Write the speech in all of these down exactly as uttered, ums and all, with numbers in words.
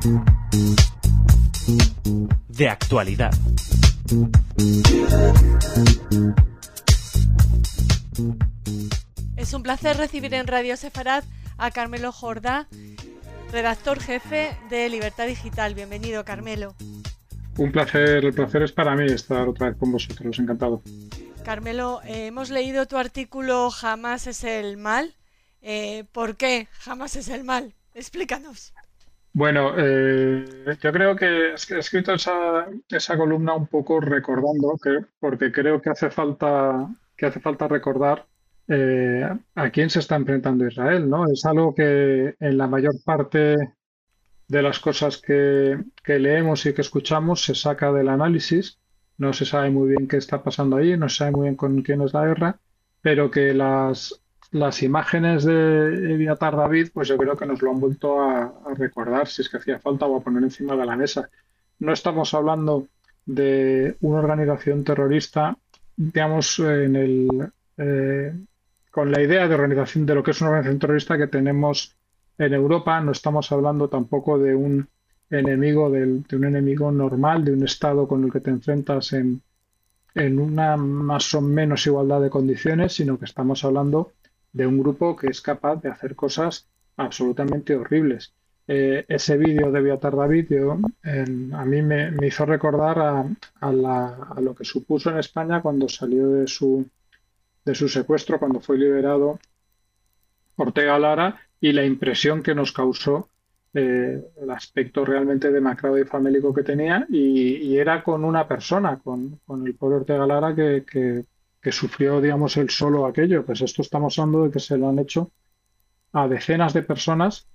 De actualidad. Es un placer recibir en Radio Sefarad a Carmelo Jordá, redactor jefe de Libertad Digital. Bienvenido, Carmelo. Un placer, el placer es para mí estar otra vez con vosotros, encantado. Carmelo, eh, hemos leído tu artículo Hamas es el mal. Eh, ¿Por qué Hamas es el mal? Explícanos. Bueno, eh, yo creo que he escrito esa, esa columna un poco recordando, que, porque creo que hace falta, que hace falta recordar eh, a quién se está enfrentando Israel, ¿no? Es algo que en la mayor parte de las cosas que, que leemos y que escuchamos se saca del análisis. No se sabe muy bien qué está pasando ahí, no se sabe muy bien con quién es la guerra, pero que las, las imágenes de Eviatar David, pues yo creo que nos lo han vuelto a, a recordar, si es que hacía falta, o a poner encima de la mesa. No estamos hablando de una organización terrorista, digamos, en el, eh, con la idea de organización de lo que es una organización terrorista que tenemos en Europa. No estamos hablando tampoco de un enemigo del- de un enemigo normal, de un Estado con el que te enfrentas en, en una más o menos igualdad de condiciones, sino que estamos hablando de un grupo que es capaz de hacer cosas absolutamente horribles. Eh, ese vídeo de Beatar David yo, en- a mí me, me hizo recordar a, a la- a lo que supuso en España cuando salió de su, de su secuestro, cuando fue liberado Ortega Lara, y la impresión que nos causó eh, el aspecto realmente demacrado y famélico que tenía, y, y era con una persona, con, con el pobre Ortega Lara que, que, que sufrió, digamos, él solo aquello. Pues esto estamos hablando de que se lo han hecho a decenas de personas,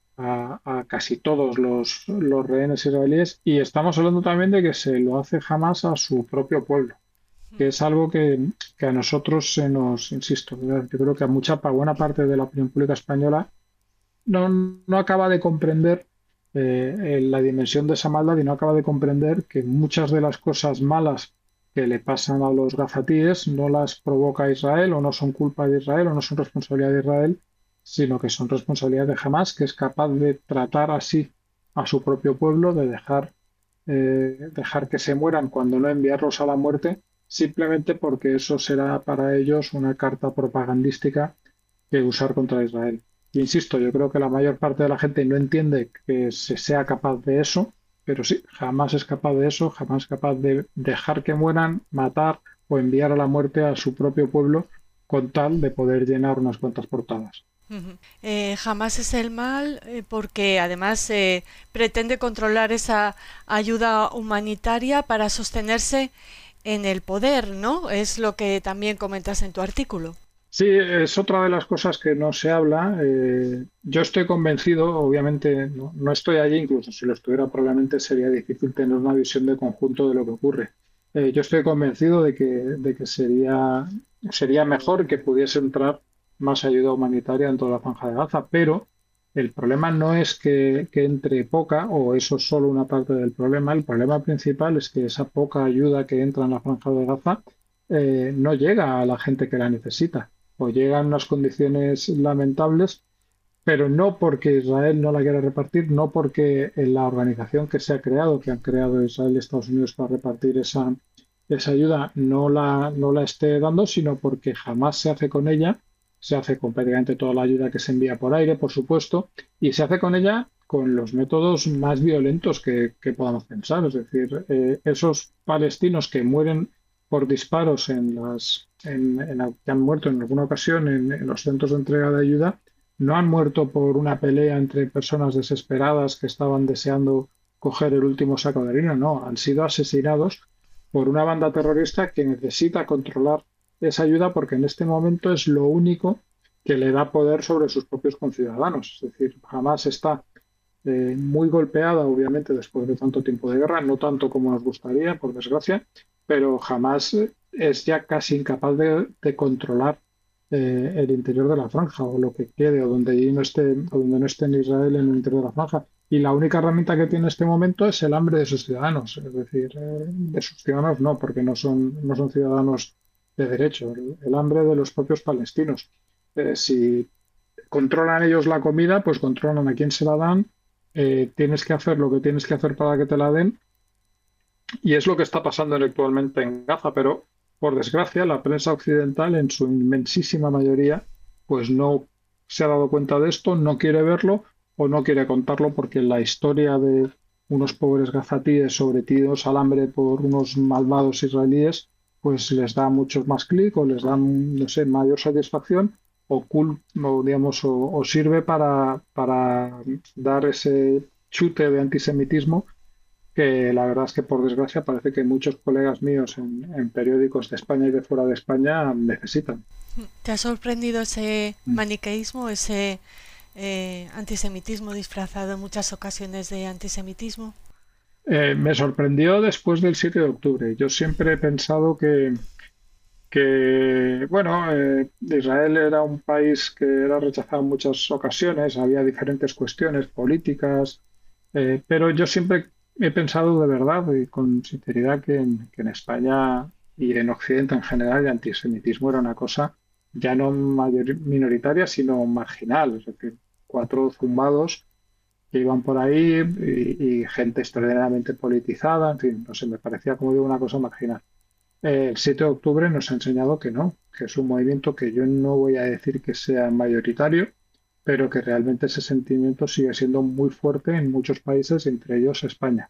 a, a casi todos los, los rehenes israelíes, y estamos hablando también de que se lo hace jamás a su propio pueblo, que es algo que, que a nosotros se nos, insisto, yo creo que a mucha, a buena parte de la opinión pública española no, no acaba de comprender eh, eh, la dimensión de esa maldad, y no acaba de comprender que muchas de las cosas malas que le pasan a los gazatíes no las provoca Israel, o no son culpa de Israel, o no son responsabilidad de Israel, sino que son responsabilidad de Hamas, que es capaz de tratar así a su propio pueblo, de dejar, eh, dejar que se mueran cuando no enviarlos a la muerte, simplemente porque eso será para ellos una carta propagandística que usar contra Israel. Insisto, yo creo que la mayor parte de la gente no entiende que se sea capaz de eso, pero sí, jamás es capaz de eso, jamás es capaz de dejar que mueran, matar o enviar a la muerte a su propio pueblo con tal de poder llenar unas cuantas portadas. Ujú. Eh, Hamas es el mal eh, porque además eh, pretende controlar esa ayuda humanitaria para sostenerse en el poder, ¿no? Es lo que también comentas en tu artículo. Sí, es otra de las cosas que no se habla. Eh, yo estoy convencido, obviamente no, no estoy allí, incluso si lo estuviera probablemente sería difícil tener una visión de conjunto de lo que ocurre. Eh, yo estoy convencido de que, de que sería, sería mejor que pudiese entrar más ayuda humanitaria en toda la Franja de Gaza, pero el problema no es que, que entre poca, o eso es solo una parte del problema. El problema principal es que esa poca ayuda que entra en la Franja de Gaza eh, no llega a la gente que la necesita, o llega en unas condiciones lamentables, pero no porque Israel no la quiera repartir, no porque en la organización que se ha creado, que han creado Israel y Estados Unidos para repartir esa, esa ayuda, no la, no la esté dando, sino porque jamás se hace con ella. Se hace con prácticamente toda la ayuda que se envía por aire, por supuesto, y se hace con ella con los métodos más violentos que, que podamos pensar. Es decir, eh, esos palestinos que mueren por disparos en las, en, en- que han muerto en alguna ocasión en, en los centros de entrega de ayuda, no han muerto por una pelea entre personas desesperadas que estaban deseando coger el último saco de harina, no, han sido asesinados por una banda terrorista que necesita controlar esa ayuda porque en este momento es lo único que le da poder sobre sus propios conciudadanos. Es decir, jamás está eh, muy golpeada, obviamente, después de tanto tiempo de guerra, no tanto como nos gustaría, por desgracia, pero jamás eh, es ya casi incapaz de, de controlar eh, el interior de la franja, o lo que quede, o donde allí no esté, o donde no esté en Israel, en el interior de la franja. Y la única herramienta que tiene en este momento es el hambre de sus ciudadanos, es decir, eh, de sus ciudadanos no, porque no son, no son ciudadanos de derecho, el, el hambre de los propios palestinos. Eh, si controlan ellos la comida, pues controlan a quién se la dan, eh, tienes que hacer lo que tienes que hacer para que te la den, y es lo que está pasando actualmente en Gaza, pero por desgracia la prensa occidental en su inmensísima mayoría pues no se ha dado cuenta de esto, no quiere verlo o no quiere contarlo porque la historia de unos pobres gazatíes sometidos al hambre por unos malvados israelíes pues les da muchos más clic o les dan, no sé, mayor satisfacción o, cul- o, digamos, o, o sirve para, para dar ese chute de antisemitismo que la verdad es que por desgracia parece que muchos colegas míos en, en periódicos de España y de fuera de España necesitan. ¿Te ha sorprendido ese Mm. maniqueísmo, ese eh, antisemitismo disfrazado en muchas ocasiones de antisemitismo? Eh, me sorprendió después del siete de octubre. Yo siempre he pensado que, que bueno, eh, Israel era un país que era rechazado en muchas ocasiones, había diferentes cuestiones políticas, eh, pero yo siempre he pensado de verdad y con sinceridad que en, que en España y en Occidente en general el antisemitismo era una cosa ya no mayor- minoritaria, sino marginal, es decir, cuatro zumbados que iban por ahí y, y gente extraordinariamente politizada, en fin, no sé, me parecía como digo una cosa marginal. Eh, el siete de octubre nos ha enseñado que no, que es un movimiento que yo no voy a decir que sea mayoritario, pero que realmente ese sentimiento sigue siendo muy fuerte en muchos países, entre ellos España.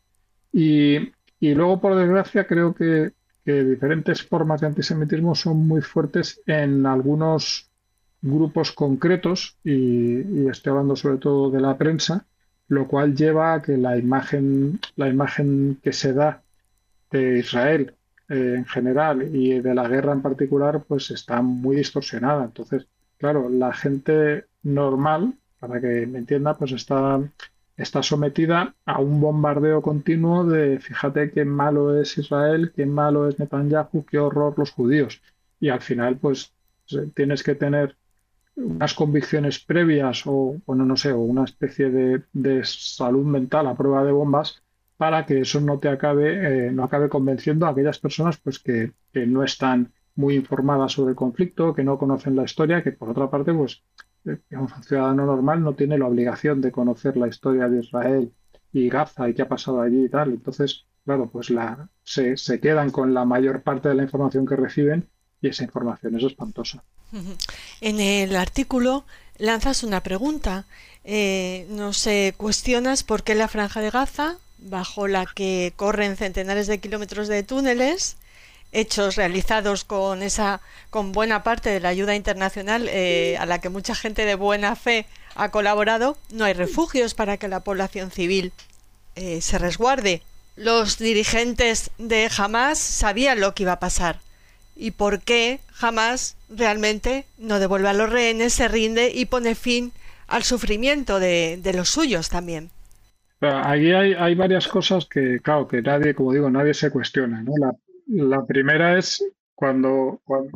Y, y luego, por desgracia, creo que, que diferentes formas de antisemitismo son muy fuertes en algunos grupos concretos, y, y estoy hablando sobre todo de la prensa, lo cual lleva a que la imagen, la imagen que se da de Israel eh, en general y de la guerra en particular, pues está muy distorsionada. Entonces, claro, la gente normal, para que me entienda, pues está, está sometida a un bombardeo continuo de fíjate qué malo es Israel, qué malo es Netanyahu, qué horror los judíos. Y al final, pues tienes que tener unas convicciones previas o, bueno, no sé, o una especie de, de salud mental a prueba de bombas para que eso no te acabe, eh, no acabe convenciendo a aquellas personas pues que, que no están muy informadas sobre el conflicto, que no conocen la historia, que por otra parte, pues, eh, digamos, un ciudadano normal no tiene la obligación de conocer la historia de Israel y Gaza y qué ha pasado allí y tal. Entonces, claro, pues la, se, se quedan con la mayor parte de la información que reciben y esa información es espantosa. Ujú. En el artículo lanzas una pregunta. Eh, nos eh, cuestionas por qué la Franja de Gaza, bajo la que corren centenares de kilómetros de túneles, hechos realizados con esa, con buena parte de la ayuda internacional eh, a la que mucha gente de buena fe ha colaborado, no hay refugios para que la población civil eh, se resguarde. Los dirigentes de Hamas sabían lo que iba a pasar y por qué Hamas realmente no devuelve a los rehenes, se rinde y pone fin al sufrimiento de, de los suyos también. Pero ahí hay, hay varias cosas que, claro, que nadie, como digo, nadie se cuestiona, ¿no? La, la primera es cuando, cuando,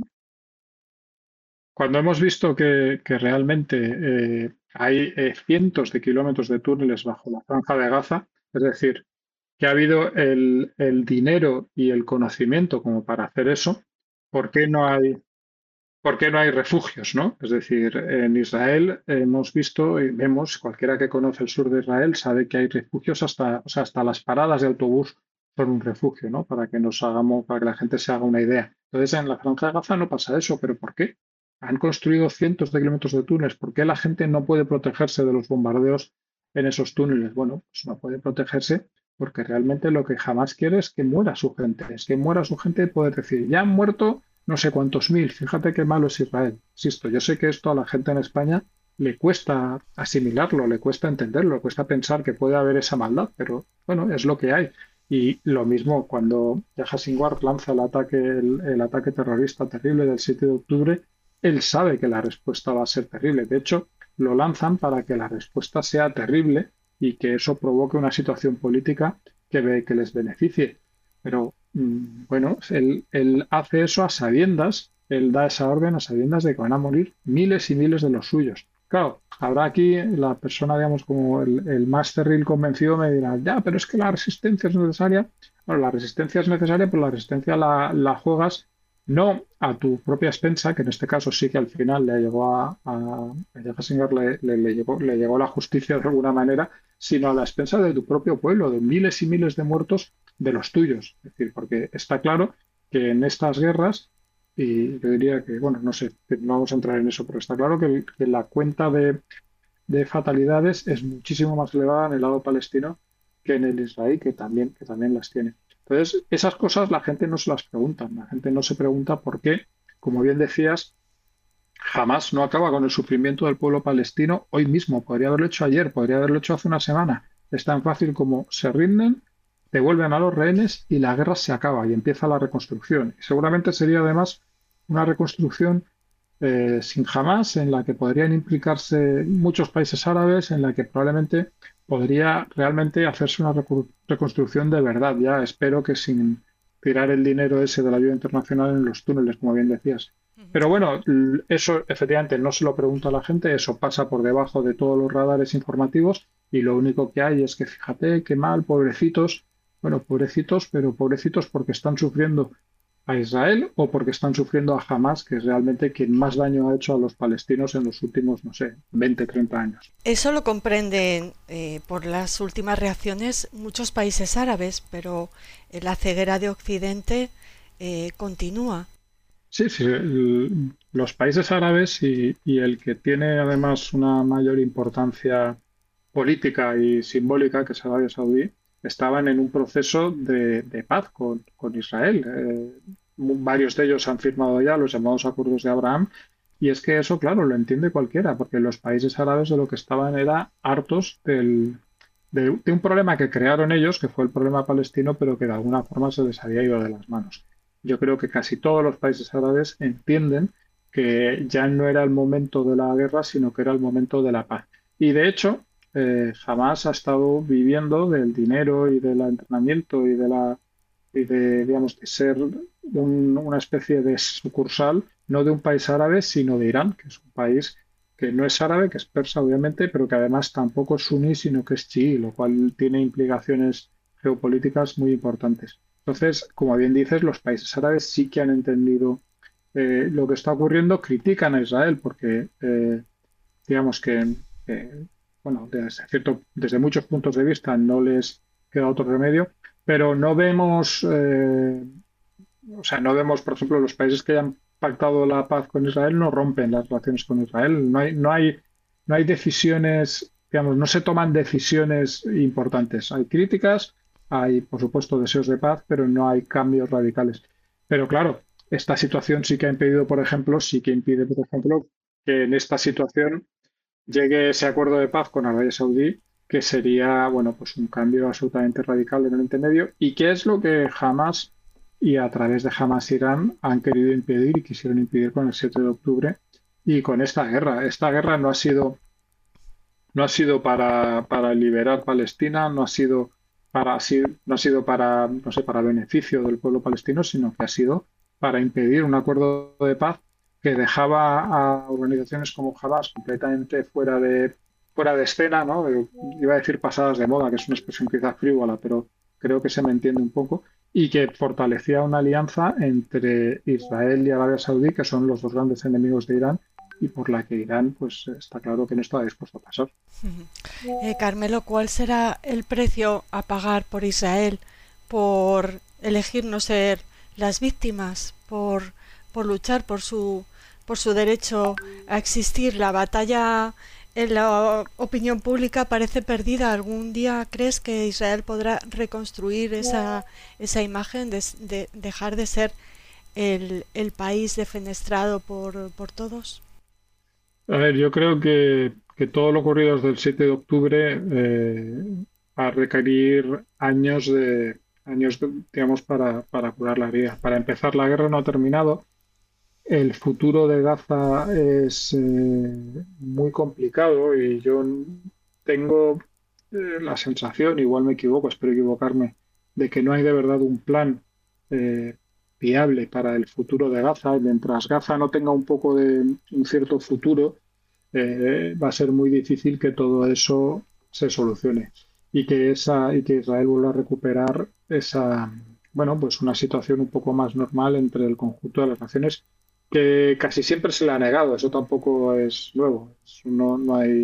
cuando hemos visto que, que realmente eh, hay eh, cientos de kilómetros de túneles bajo la Franja de Gaza, es decir, que ha habido el, el dinero y el conocimiento como para hacer eso, ¿por qué no hay, ¿por qué no hay refugios, no? Es decir, en Israel hemos visto y vemos, cualquiera que conoce el sur de Israel sabe que hay refugios hasta, o sea, hasta las paradas de autobús son un refugio, ¿no? Para que nos hagamos, para que la gente se haga una idea. Entonces, en la Franja de Gaza no pasa eso, ¿pero por qué? Han construido cientos de kilómetros de túneles. ¿Por qué la gente no puede protegerse de los bombardeos en esos túneles? Bueno, pues no puede protegerse porque realmente lo que jamás quiere es que muera su gente. Es que muera su gente y poder decir, ya han muerto no sé cuántos mil. Fíjate qué malo es Israel. Insisto, yo sé que esto a la gente en España le cuesta asimilarlo, le cuesta entenderlo, le cuesta pensar que puede haber esa maldad, pero bueno, es lo que hay. Y lo mismo cuando Yahya Sinwar lanza el ataque, el, el ataque terrorista terrible del siete de octubre, él sabe que la respuesta va a ser terrible. De hecho, lo lanzan para que la respuesta sea terrible y que eso provoque una situación política que, ve- que les beneficie. Pero mm, bueno, él, él hace eso a sabiendas, él da esa orden a sabiendas de que van a morir miles y miles de los suyos. Claro, habrá aquí la persona, digamos, como el, el más cerril convencido me dirá, ya, pero es que la resistencia es necesaria. Bueno, la resistencia es necesaria, pero la resistencia la, la juegas no a tu propia expensa, que en este caso sí que al final le llegó a, a, a Jessinger le, le, le llegó, le llegó la justicia de alguna manera, sino a la expensa de tu propio pueblo, de miles y miles de muertos de los tuyos. Es decir, porque está claro que en estas guerras, y yo diría que, bueno, no sé, no vamos a entrar en eso, pero está claro que, que la cuenta de, de fatalidades es muchísimo más elevada en el lado palestino que en el Israel, que también, que también las tiene. Entonces, esas cosas la gente no se las pregunta, la gente no se pregunta por qué, como bien decías, jamás no acaba con el sufrimiento del pueblo palestino hoy mismo. Podría haberlo hecho ayer, podría haberlo hecho hace una semana. Es tan fácil como se rinden, devuelven a los rehenes y la guerra se acaba y empieza la reconstrucción. Y seguramente sería además una reconstrucción eh, sin Hamás, en la que podrían implicarse muchos países árabes, en la que probablemente podría realmente hacerse una recu- reconstrucción de verdad. Ya espero que sin tirar el dinero ese de la ayuda internacional en los túneles, como bien decías. Pero bueno, l- eso efectivamente no se lo pregunta a la gente, eso pasa por debajo de todos los radares informativos y lo único que hay es que fíjate qué mal, pobrecitos, bueno, pobrecitos, pero pobrecitos porque están sufriendo a Israel o porque están sufriendo a Hamas, que es realmente quien más daño ha hecho a los palestinos en los últimos, no sé, veinte, treinta años. Eso lo comprenden eh, por las últimas reacciones muchos países árabes, pero eh, la ceguera de Occidente eh, continúa. Sí, sí, el- los países árabes y, y el que tiene además una mayor importancia política y simbólica, que es Arabia Saudí, estaban en un proceso de, de paz con, con Israel. Eh, mu- varios de ellos han firmado ya los llamados acuerdos de Abraham, y es que eso, claro, lo entiende cualquiera, porque los países árabes de lo que estaban era hartos del, de, de un problema que crearon ellos, que fue el problema palestino, pero que de alguna forma se les había ido de las manos. Yo creo que casi todos los países árabes entienden que ya no era el momento de la guerra, sino que era el momento de la paz. Y de hecho, eh, jamás ha estado viviendo del dinero y del entrenamiento y de la y de, digamos, de ser un- una especie de sucursal, no de un país árabe, sino de Irán, que es un país que no es árabe, que es persa, obviamente, pero que además tampoco es suní, sino que es chií, lo cual tiene implicaciones geopolíticas muy importantes. Entonces, como bien dices, los países árabes sí que han entendido eh, lo que está ocurriendo, critican a Israel porque eh, digamos que, eh, bueno, desde cierto, desde muchos puntos de vista no les queda otro remedio, pero no vemos, eh, o sea, no vemos, por ejemplo, los países que hayan pactado la paz con Israel no rompen las relaciones con Israel, no hay, no hay, no hay decisiones, digamos, no se toman decisiones importantes. Hay críticas, hay, por supuesto, deseos de paz, pero no hay cambios radicales. Pero claro, esta situación sí que ha impedido, por ejemplo, sí que impide, por ejemplo, que en esta situación llegue ese acuerdo de paz con Arabia Saudí, que sería, bueno, pues un cambio absolutamente radical en el Oriente Medio, y que es lo que Hamas y a través de Hamas Irán han querido impedir y quisieron impedir con el siete de octubre y con esta guerra. Esta guerra no ha sido, no ha sido para, para liberar Palestina, no ha sido para, así- no ha sido para, no sé, para beneficio del pueblo palestino, sino que ha sido para impedir un acuerdo de paz que dejaba a organizaciones como Hamas completamente fuera de, fuera de escena, ¿no? Eh, Iba a decir pasadas de moda, que es una expresión quizás frívola, pero creo que se me entiende un poco, y que fortalecía una alianza entre Israel y Arabia Saudí, que son los dos grandes enemigos de Irán, y por la que Irán, pues está claro que no está dispuesto a pasar. Eh, Carmelo, ¿cuál será el precio a pagar por Israel por elegir no ser las víctimas, por, por luchar por su, por su derecho a existir? La batalla en la opinión pública parece perdida. ¿Algún día crees que Israel podrá reconstruir esa, esa imagen de, de dejar de ser el, el país defenestrado por, por todos? A ver, yo creo que, que todo lo ocurrido desde el siete de octubre eh, va a requerir años de años, de- digamos, para, para curar la herida. Para empezar, la guerra no ha terminado. El futuro de Gaza es eh, muy complicado y yo tengo eh, la sensación, igual me equivoco, espero equivocarme, de que no hay de verdad un plan eh, viable para el futuro de Gaza. Mientras Gaza no tenga un poco de un cierto futuro, eh, va a ser muy difícil que todo eso se solucione y que esa y que Israel vuelva a recuperar esa, bueno, pues una situación un poco más normal entre el conjunto de las naciones que casi siempre se le ha negado. Eso tampoco es nuevo. Eso no, no hay.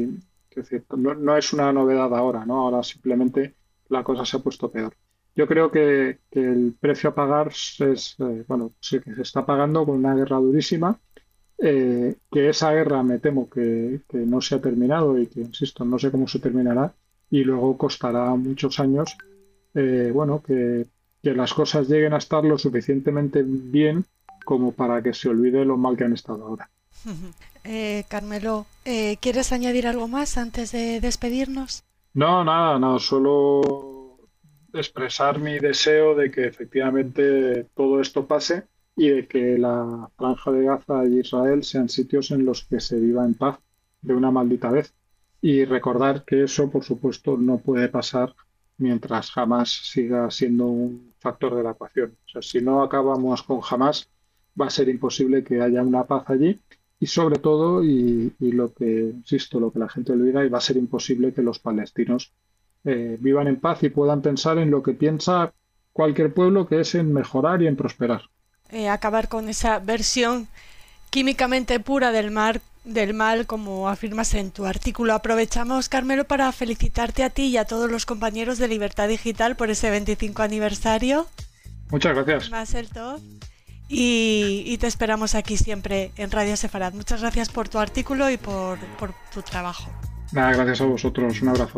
Es decir, no, no es una novedad ahora, ¿no? Ahora simplemente la cosa se ha puesto peor. Yo creo que, que el precio a pagar es, eh, bueno, sí que se está pagando con una guerra durísima, eh, que esa guerra me temo que, que no se ha terminado y que, insisto, no sé cómo se terminará y luego costará muchos años, eh, bueno, que, que las cosas lleguen a estar lo suficientemente bien como para que se olvide lo mal que han estado ahora. Eh, Carmelo, eh, ¿quieres añadir algo más antes de despedirnos? No, nada, no, solo expresar mi deseo de que efectivamente todo esto pase y de que la Franja de Gaza y Israel sean sitios en los que se viva en paz de una maldita vez. Y recordar que eso, por supuesto, no puede pasar mientras Hamas siga siendo un factor de la ecuación. O sea, si no acabamos con Hamas, va a ser imposible que haya una paz allí. Y sobre todo, y, y lo que, insisto, lo que la gente olvida, y va a ser imposible que los palestinos eh, vivan en paz y puedan pensar en lo que piensa cualquier pueblo, que es en mejorar y en prosperar. Eh, acabar con esa versión químicamente pura del mar, del mal, como afirmas en tu artículo. Aprovechamos, Carmelo, para felicitarte a ti y a todos los compañeros de Libertad Digital por ese veinticinco aniversario. Muchas gracias. Más el top. Y, y te esperamos aquí siempre en Radio Sefarad. Muchas gracias por tu artículo y por, por tu trabajo. Nada, gracias a vosotros. Un abrazo.